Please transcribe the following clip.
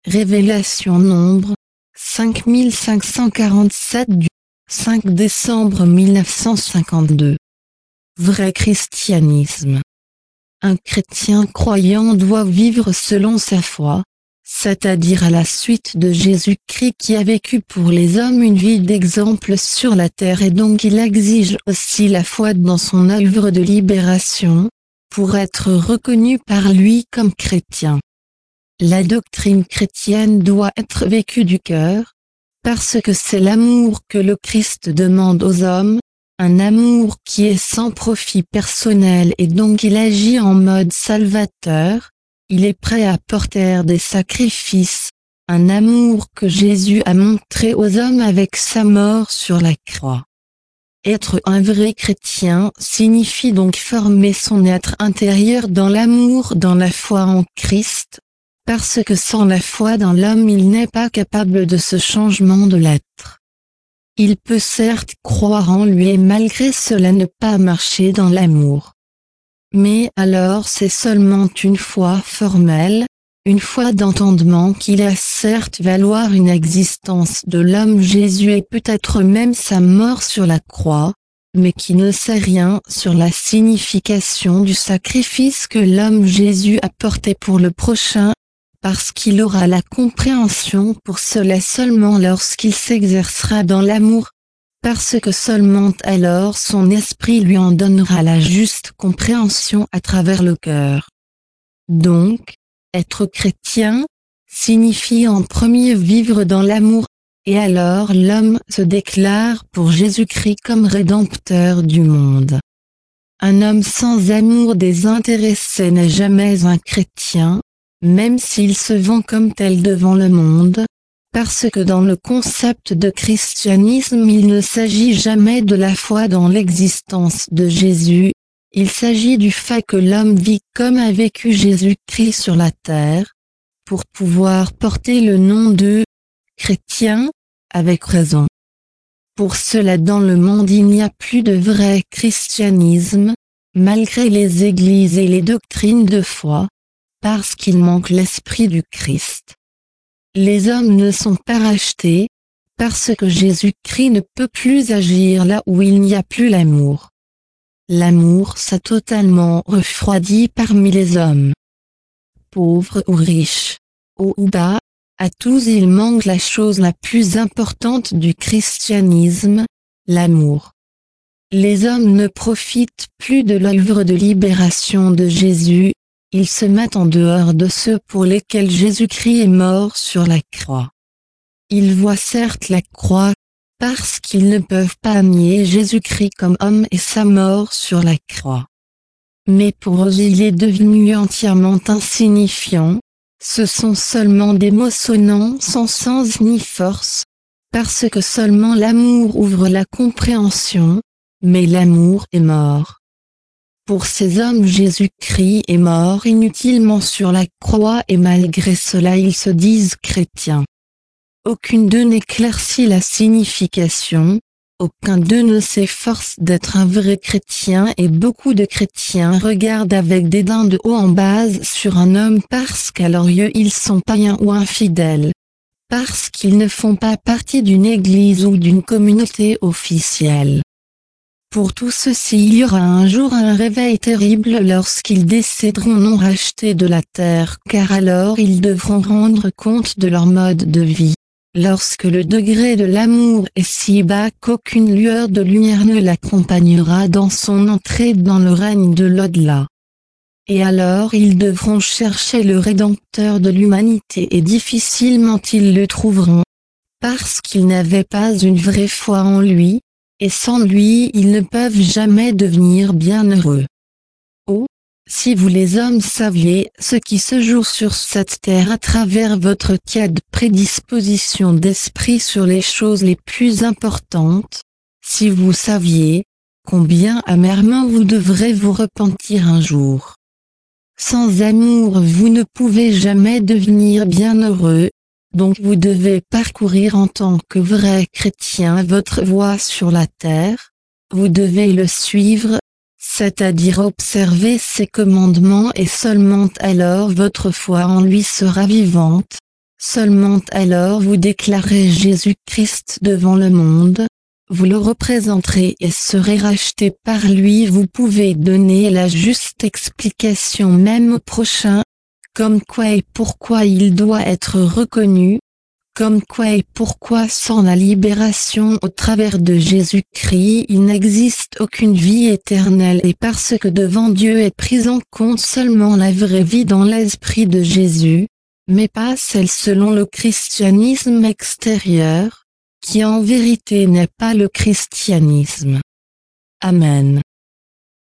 Révélation Nombre 5547 du 5 décembre 1952. Vrai christianisme. Un chrétien croyant doit vivre selon sa foi, c'est-à-dire à la suite de Jésus-Christ qui a vécu pour les hommes une vie d'exemple sur la terre, et donc il exige aussi la foi dans son œuvre de libération, pour être reconnu par lui comme chrétien. La doctrine chrétienne doit être vécue du cœur, parce que c'est l'amour que le Christ demande aux hommes, un amour qui est sans profit personnel, et donc il agit en mode salvateur, il est prêt à porter des sacrifices, un amour que Jésus a montré aux hommes avec sa mort sur la croix. Être un vrai chrétien signifie donc former son être intérieur dans l'amour, dans la foi en Christ, parce que sans la foi dans l'homme il n'est pas capable de ce changement de l'être. Il peut certes croire en lui et malgré cela ne pas marcher dans l'amour. Mais alors c'est seulement une foi formelle, une foi d'entendement qui laisse certes valoir une existence de l'homme Jésus et peut-être même sa mort sur la croix, mais qui ne sait rien sur la signification du sacrifice que l'homme Jésus a porté pour le prochain, parce qu'il aura la compréhension pour cela seulement lorsqu'il s'exercera dans l'amour, parce que seulement alors son esprit lui en donnera la juste compréhension à travers le cœur. Donc, être chrétien signifie en premier vivre dans l'amour, et alors l'homme se déclare pour Jésus-Christ comme rédempteur du monde. Un homme sans amour désintéressé n'est jamais un chrétien, même s'il se vend comme tel devant le monde, parce que dans le concept de christianisme il ne s'agit jamais de la foi dans l'existence de Jésus, il s'agit du fait que l'homme vit comme a vécu Jésus-Christ sur la terre, pour pouvoir porter le nom de chrétien, avec raison. Pour cela dans le monde il n'y a plus de vrai christianisme, malgré les églises et les doctrines de foi, parce qu'il manque l'esprit du Christ. Les hommes ne sont pas rachetés, parce que Jésus-Christ ne peut plus agir là où il n'y a plus l'amour. L'amour s'est totalement refroidi parmi les hommes. Pauvres ou riches, haut ou bas, à tous il manque la chose la plus importante du christianisme, l'amour. Les hommes ne profitent plus de l'œuvre de libération de Jésus, ils se mettent en dehors de ceux pour lesquels Jésus-Christ est mort sur la croix. Ils voient certes la croix, parce qu'ils ne peuvent pas nier Jésus-Christ comme homme et sa mort sur la croix. Mais pour eux il est devenu entièrement insignifiant, ce sont seulement des mots sonnants sans sens ni force, parce que seulement l'amour ouvre la compréhension, mais l'amour est mort. Pour ces hommes Jésus-Christ est mort inutilement sur la croix et malgré cela ils se disent chrétiens. Aucune d'eux n'éclaircit la signification, aucun d'eux ne s'efforce d'être un vrai chrétien et beaucoup de chrétiens regardent avec dédain de haut en bas sur un homme parce qu'à leurs yeux ils sont païens ou infidèles, parce qu'ils ne font pas partie d'une église ou d'une communauté officielle. Pour tout ceci il y aura un jour un réveil terrible lorsqu'ils décéderont non rachetés de la terre, car alors ils devront rendre compte de leur mode de vie. Lorsque le degré de l'amour est si bas qu'aucune lueur de lumière ne l'accompagnera dans son entrée dans le règne de l'au-delà. Et alors ils devront chercher le Rédempteur de l'humanité et difficilement ils le trouveront, parce qu'ils n'avaient pas une vraie foi en lui, et sans lui ils ne peuvent jamais devenir bienheureux. Oh, si vous les hommes saviez ce qui se joue sur cette terre à travers votre tiède prédisposition d'esprit sur les choses les plus importantes, si vous saviez, combien amèrement vous devrez vous repentir un jour. Sans amour vous ne pouvez jamais devenir bienheureux, donc vous devez parcourir en tant que vrai chrétien votre voie sur la terre, vous devez le suivre, c'est-à-dire observer ses commandements et seulement alors votre foi en lui sera vivante, Seulement alors vous déclarez Jésus-Christ devant le monde, vous le représenterez et serez racheté par lui. Vous pouvez donner la juste explication même au prochain, comme quoi et pourquoi il doit être reconnu, comme quoi et pourquoi sans la libération au travers de Jésus-Christ il n'existe aucune vie éternelle, et parce que devant Dieu est prise en compte seulement la vraie vie dans l'esprit de Jésus, mais pas celle selon le christianisme extérieur, qui en vérité n'est pas le christianisme. Amen.